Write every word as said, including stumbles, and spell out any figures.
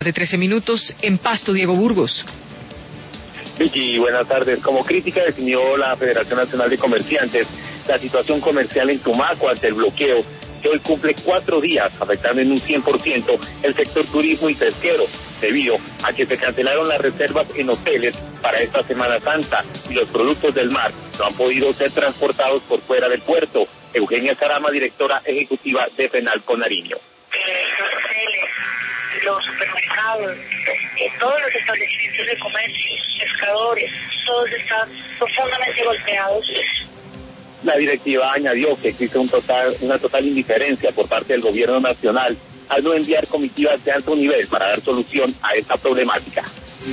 De trece minutos, en Pasto, Diego Burgos. Vicky, buenas tardes. Como crítica definió la Federación Nacional de Comerciantes la situación comercial en Tumaco ante el bloqueo, que hoy cumple cuatro días, afectando en un cien por ciento el sector turismo y pesquero, debido a que se cancelaron las reservas en hoteles para esta Semana Santa y los productos del mar no han podido ser transportados por fuera del puerto. Eugenia Carama, directora ejecutiva de Fenalco Nariño. Los hoteles, los supermercados, eh, todos los establecimientos de comercio, pescadores, todos están profundamente golpeados. La directiva añadió que existe un total, una total indiferencia por parte del gobierno nacional al no enviar comitivas de alto nivel para dar solución a esta problemática.